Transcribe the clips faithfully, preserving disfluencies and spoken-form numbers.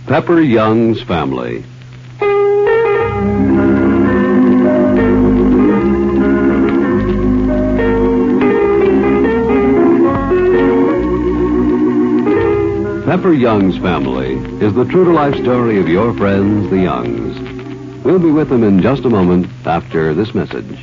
Pepper Young's Family. Pepper Young's Family is the true-to-life story of your friends, the Youngs. We'll be with them in just a moment after this message.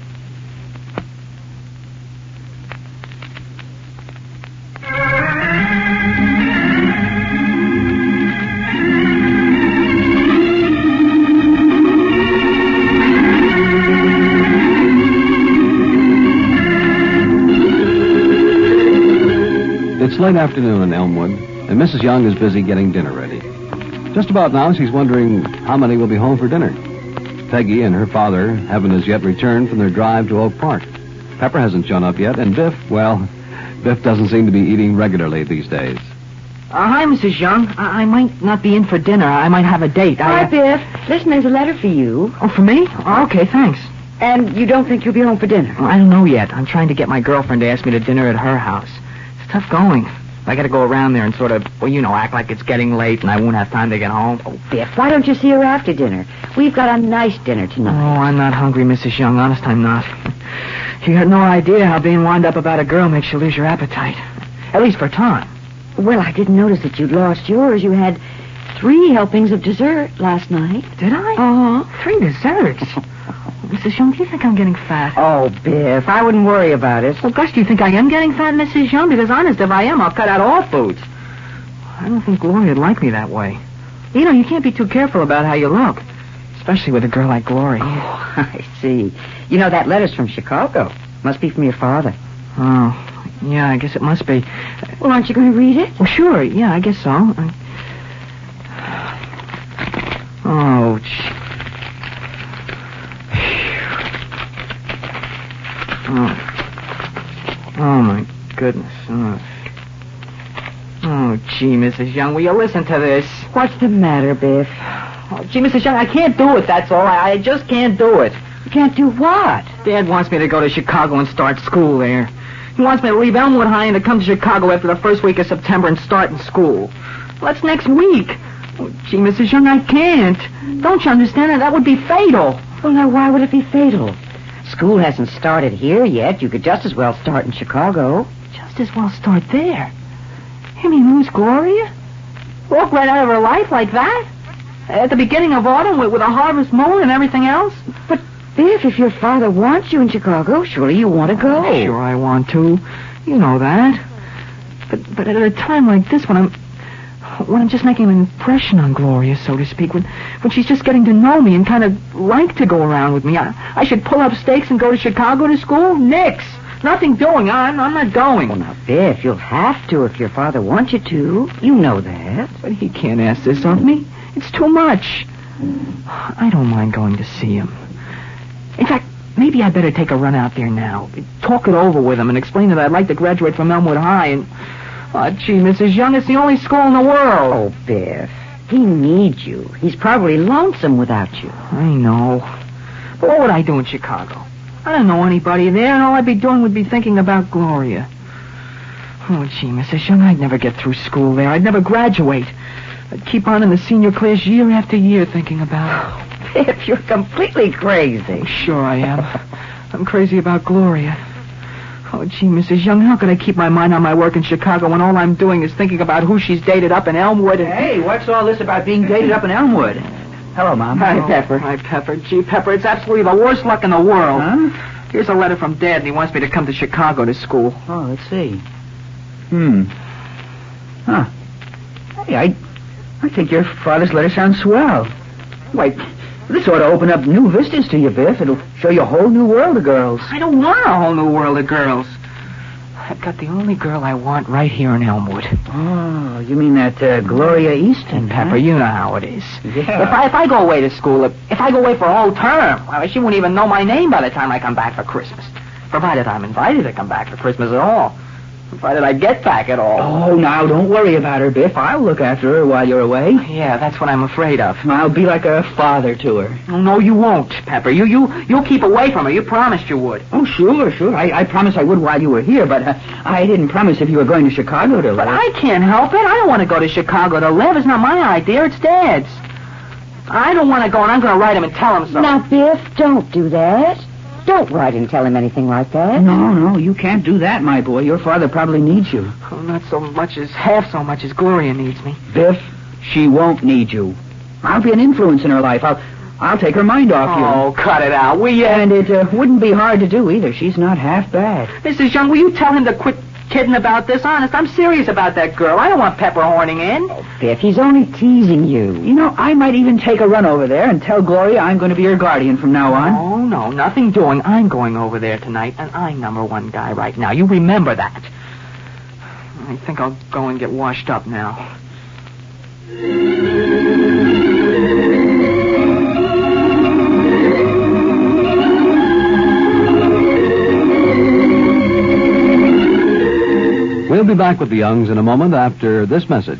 It's late afternoon in Elmwood, and Missus Young is busy getting dinner ready. Just about now, she's wondering how many will be home for dinner. Peggy and her father haven't as yet returned from their drive to Oak Park. Pepper hasn't shown up yet, and Biff, well, Biff doesn't seem to be eating regularly these days. Uh, hi, Missus Young. I-, I might not be in for dinner. I might have a date. Hi, I, uh... Biff. Listen, there's a letter for you. Oh, for me? Oh, okay, thanks. And you don't think you'll be home for dinner? Well, I don't know yet. I'm trying to get my girlfriend to ask me to dinner at her house. It's tough going. I gotta go around there and sort of, well, you know, act like it's getting late and I won't have time to get home. Oh, Biff, why don't you see her after dinner? We've got a nice dinner tonight. Oh, I'm not hungry, Missus Young. Honest, I'm not. You got no idea how being wound up about a girl makes you lose your appetite. At least for time. Well, I didn't notice that you'd lost yours. You had three helpings of dessert last night. Did I? Uh-huh. Three desserts? Missus Young, do you think I'm getting fat? Oh, Biff, I wouldn't worry about it. Well, gosh, do you think I am getting fat, Missus Young? Because, honest, if I am, I'll cut out all foods. I don't think Gloria'd like me that way. You know, you can't be too careful about how you look, especially with a girl like Gloria. Oh, I see. You know, that letter's from Chicago. Must be from your father. Oh, yeah, I guess it must be. Well, aren't you going to read it? Well, sure, yeah, I guess so. I... Oh, gee. Oh. Oh, my goodness. Oh. oh, gee, Missus Young, will you listen to this? What's the matter, Biff? Oh, gee, Missus Young, I can't do it, that's all. I, I just can't do it. You can't do what? Dad wants me to go to Chicago and start school there. He wants me to leave Elmwood High and to come to Chicago after the first week of September and start in school. Well, that's next week. Oh, gee, Missus Young, I can't. Don't you understand that? That would be fatal. Well, now, why would it be fatal? School hasn't started here yet. You could just as well start in Chicago. Just as well start there? You mean lose Gloria? Walk right out of her life like that? At the beginning of autumn with, with a harvest moon and everything else? But, Biff, if your father wants you in Chicago, surely you want to go. Oh, sure I want to. You know that. But but at a time like this, when I'm when I'm just making an impression on Gloria, so to speak, when when she's just getting to know me and kind of like to go around with me, I, I should pull up stakes and go to Chicago to school? Nix. Nothing doing. I'm, I'm not going. Well, now, Biff, you'll have to if your father wants you to. You know that. But he can't ask this of me. It's too much. I don't mind going to see him. In fact, maybe I'd better take a run out there now. Talk it over with him and explain that I'd like to graduate from Elmwood High and... Oh, gee, Missus Young, it's the only school in the world. Oh, Biff, he needs you. He's probably lonesome without you. I know. But what would I do in Chicago? I don't know anybody there, and all I'd be doing would be thinking about Gloria. Oh, gee, Missus Young, I'd never get through school there. I'd never graduate. I'd keep on in the senior class year after year thinking about her. Oh, Biff, you're completely crazy. Oh, sure I am. I'm crazy about Gloria. Oh, gee, Missus Young, how could I keep my mind on my work in Chicago when all I'm doing is thinking about who she's dated up in Elmwood and... Hey, what's all this about being dated up in Elmwood? Hello, Mom. Hi, Pepper. Hi, Pepper. Gee, Pepper, it's absolutely the worst luck in the world. Huh? Here's a letter from Dad, and he wants me to come to Chicago to school. Oh, let's see. Hmm. Huh. Hey, I, I think your father's letter sounds swell. Why, this ought to open up new vistas to you, Biff. It'll show you a whole new world of girls. I don't want a whole new world of girls. I've got the only girl I want right here in Elmwood. Oh, you mean that uh, Gloria Easton, Pepper, huh? you know how it is. Yeah. If I if I go away to school, if, if I go away for a whole term, well, she won't even know my name by the time I come back for Christmas. Provided I'm invited to come back for Christmas at all. Why did I get back at all? Oh, now, don't worry about her, Biff. I'll look after her while you're away. Yeah, that's what I'm afraid of. I'll be like a father to her. Oh, no, you won't, Pepper. You, you, you'll keep away from her. You promised you would. Oh, sure, sure. I, I promised I would while you were here, but uh, I didn't promise if you were going to Chicago to live. But I can't help it. I don't want to go to Chicago to live. It's not my idea. It's Dad's. I don't want to go, and I'm going to write him and tell him so. Now, Biff, don't do that. Don't write and tell him anything like that. No, no, you can't do that, my boy. Your father probably needs you. Oh, not so much as half so much as Gloria needs me. Biff, she won't need you. I'll be an influence in her life. I'll I'll take her mind off you. Oh, cut it out, will you? And it uh, wouldn't be hard to do either. She's not half bad. Missus Young, will you tell him to quit kidding about this? Honest, I'm serious about that girl. I don't want Pepper horning in. Oh, Biff, he's only teasing you. You know, I might even take a run over there and tell Gloria I'm going to be her guardian from now on. Oh, no, nothing doing. I'm going over there tonight, and I'm number one guy right now. You remember that. I think I'll go and get washed up now. We'll be back with the Youngs in a moment after this message.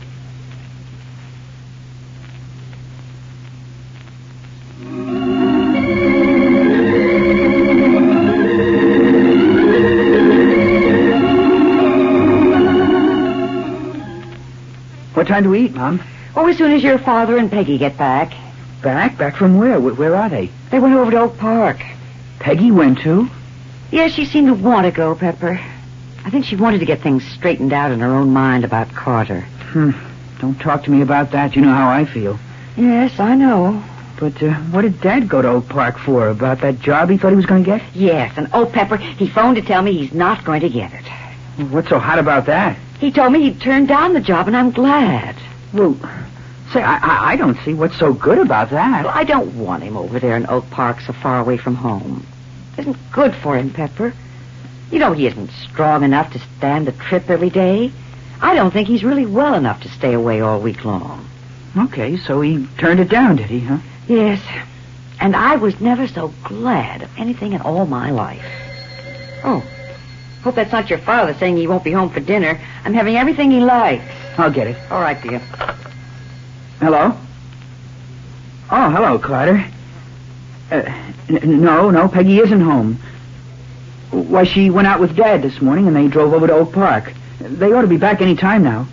What time do we eat, Mom? Oh, as soon as your father and Peggy get back. Back? Back from where? Where, where are they? They went over to Oak Park. Peggy went too? Yes, she seemed to want to go, Pepper. I think she wanted to get things straightened out in her own mind about Carter. Hmm. Don't talk to me about that. You know how I feel. Yes, I know. But uh, what did Dad go to Oak Park for? About that job he thought he was going to get? Yes, and oh, Pepper, he phoned to tell me he's not going to get it. What's so hot about that? He told me he'd turned down the job, and I'm glad. Well, say, I, I, I don't see what's so good about that. Well, I don't want him over there in Oak Park so far away from home. It isn't good for him, Pepper. You know he isn't strong enough to stand the trip every day. I don't think he's really well enough to stay away all week long. Okay, so he turned it down, did he, huh? Yes, and I was never so glad of anything in all my life. Oh, hope that's not your father saying he won't be home for dinner. I'm having everything he likes. I'll get it. All right, dear. Hello? Oh, hello, Carter. Uh, n- no, no, Peggy isn't home. Why, she went out with Dad this morning, and they drove over to Oak Park. They ought to be back any time now.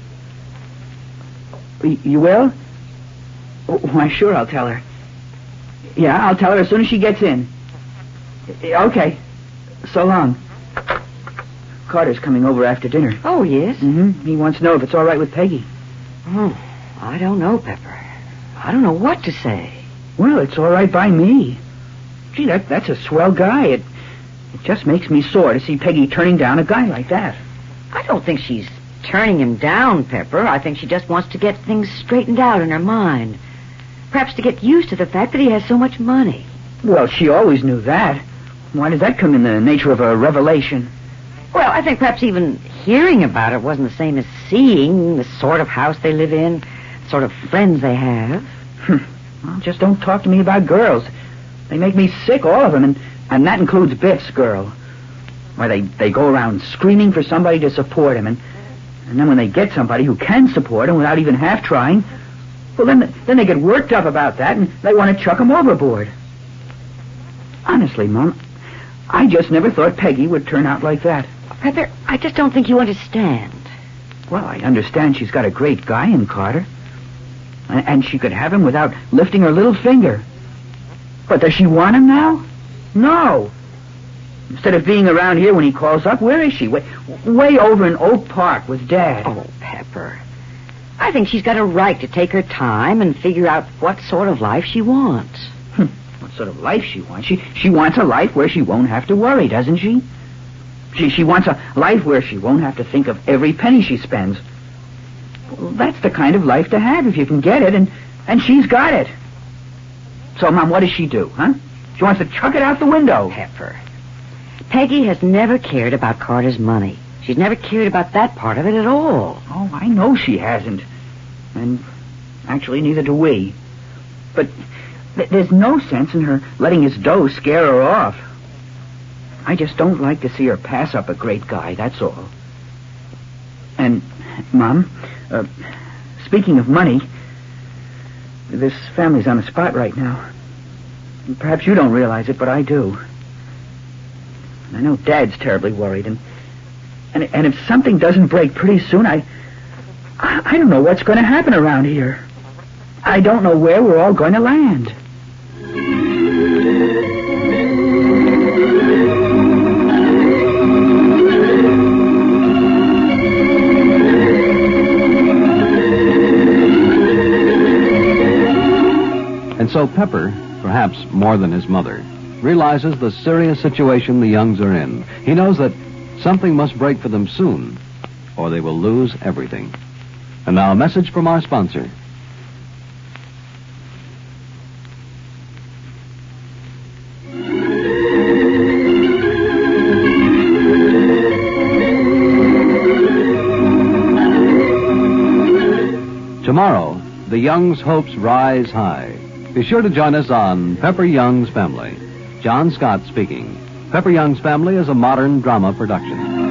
Y- you will? Oh, why, sure, I'll tell her. Yeah, I'll tell her as soon as she gets in. Okay. So long. Carter's coming over after dinner. Oh, yes? Mm-hmm. He wants to know if it's all right with Peggy. Oh, I don't know, Pepper. I don't know what to say. Well, it's all right by me. Gee, that, that's a swell guy. It, it just makes me sore to see Peggy turning down a guy like that. I don't think she's turning him down, Pepper. I think she just wants to get things straightened out in her mind. Perhaps to get used to the fact that he has so much money. Well, she always knew that. Why did that come in the nature of a revelation? Well, I think perhaps even hearing about it wasn't the same as seeing the sort of house they live in, the sort of friends they have. Well, just don't talk to me about girls. They make me sick, all of them, and, and that includes Biff's girl. Why, they, they go around screaming for somebody to support him, and, and then when they get somebody who can support him without even half trying, well, then, then they get worked up about that, and they want to chuck him overboard. Honestly, Mom, I just never thought Peggy would turn out like that. Pepper, I just don't think you understand. Well, I understand she's got a great guy in Carter. And, and she could have him without lifting her little finger. But does she want him now? No. Instead of being around here when he calls up, where is she? Way, way over in Oak Park with Dad. Oh, Pepper. I think she's got a right to take her time and figure out what sort of life she wants. Hm, what sort of life she wants? She she wants a life where she won't have to worry, doesn't she? She she wants a life where she won't have to think of every penny she spends. Well, that's the kind of life to have if you can get it, and, and she's got it. So, Mom, what does she do, huh? She wants to chuck it out the window. Pepper, Peggy has never cared about Carter's money. She's never cared about that part of it at all. Oh, I know she hasn't. And actually, neither do we. But th- there's no sense in her letting his dough scare her off. I just don't like to see her pass up a great guy, that's all. Mom, uh, speaking of money, this family's on the spot right now. Perhaps you don't realize it, but I do. I know Dad's terribly worried, and and, and if something doesn't break pretty soon, I, I I don't know what's going to happen around here. I don't know where we're all going to land. And so Pepper, perhaps more than his mother, realizes the serious situation the Youngs are in. He knows that something must break for them soon, or they will lose everything. And now a message from our sponsor. Tomorrow, the Youngs' hopes rise high. Be sure to join us on Pepper Young's Family. John Scott speaking. Pepper Young's Family is a modern drama production.